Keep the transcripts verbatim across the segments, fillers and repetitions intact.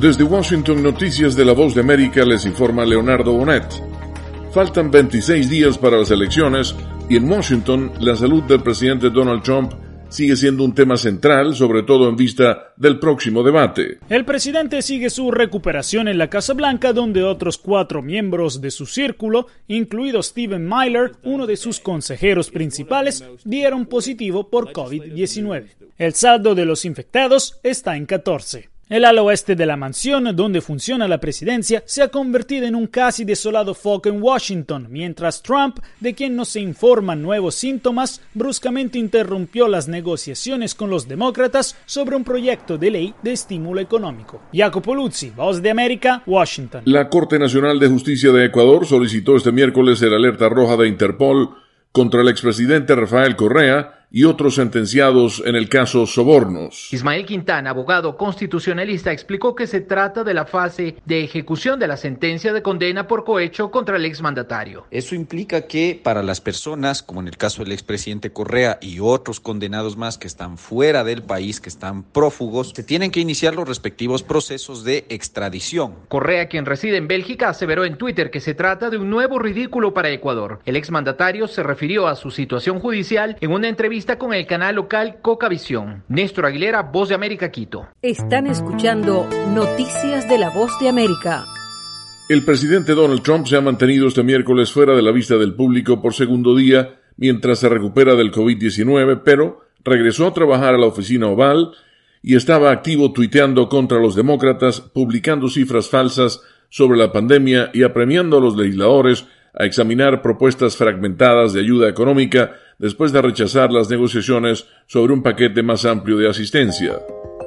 Desde Washington, Noticias de la Voz de América, les informa Leonardo Bonet. Faltan veintiséis días para las elecciones y en Washington la salud del presidente Donald Trump sigue siendo un tema central, sobre todo en vista del próximo debate. El presidente sigue su recuperación en la Casa Blanca, donde otros cuatro miembros de su círculo, incluido Stephen Miller, uno de sus consejeros principales, dieron positivo por COVID diecinueve. El saldo de los infectados está en catorce. El ala oeste de la mansión, donde funciona la presidencia, se ha convertido en un casi desolado foco en Washington, mientras Trump, de quien no se informan nuevos síntomas, bruscamente interrumpió las negociaciones con los demócratas sobre un proyecto de ley de estímulo económico. Jacopo Luzzi, Voz de América, Washington. La Corte Nacional de Justicia de Ecuador solicitó este miércoles el alerta roja de Interpol contra el expresidente Rafael Correa y otros sentenciados en el caso Sobornos. Ismael Quintana, abogado constitucionalista, explicó que se trata de la fase de ejecución de la sentencia de condena por cohecho contra el exmandatario. Eso implica que para las personas, como en el caso del expresidente Correa y otros condenados más que están fuera del país, que están prófugos, se tienen que iniciar los respectivos procesos de extradición. Correa, quien reside en Bélgica, aseveró en Twitter que se trata de un nuevo ridículo para Ecuador. El exmandatario se refirió a su situación judicial en una entrevista con el canal local Cocavisión. Néstor Aguilera, Voz de América, Quito. Están escuchando Noticias de la Voz de América. El presidente Donald Trump se ha mantenido este miércoles fuera de la vista del público por segundo día mientras se recupera del COVID diecinueve, pero regresó a trabajar a la oficina oval y estaba activo tuiteando contra los demócratas, publicando cifras falsas sobre la pandemia y apremiando a los legisladores a examinar propuestas fragmentadas de ayuda económica después de rechazar las negociaciones sobre un paquete más amplio de asistencia.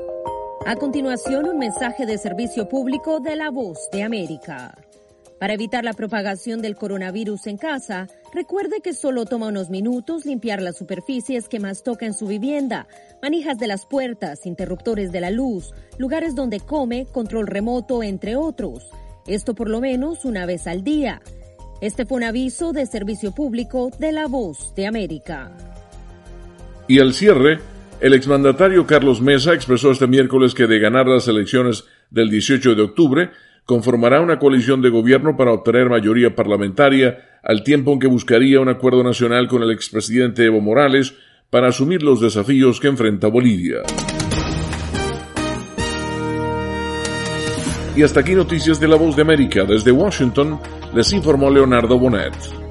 A continuación, un mensaje de servicio público de la Voz de América. Para evitar la propagación del coronavirus en casa, recuerde que solo toma unos minutos limpiar las superficies que más toca en su vivienda, manijas de las puertas, interruptores de la luz, lugares donde come, control remoto, entre otros. Esto por lo menos una vez al día. Este fue un aviso de servicio público de la Voz de América. Y al cierre, el exmandatario Carlos Mesa expresó este miércoles que de ganar las elecciones del dieciocho de octubre, conformará una coalición de gobierno para obtener mayoría parlamentaria, al tiempo en que buscaría un acuerdo nacional con el expresidente Evo Morales para asumir los desafíos que enfrenta Bolivia. Y hasta aquí Noticias de la Voz de América. Desde Washington les informó Leonardo Bonet.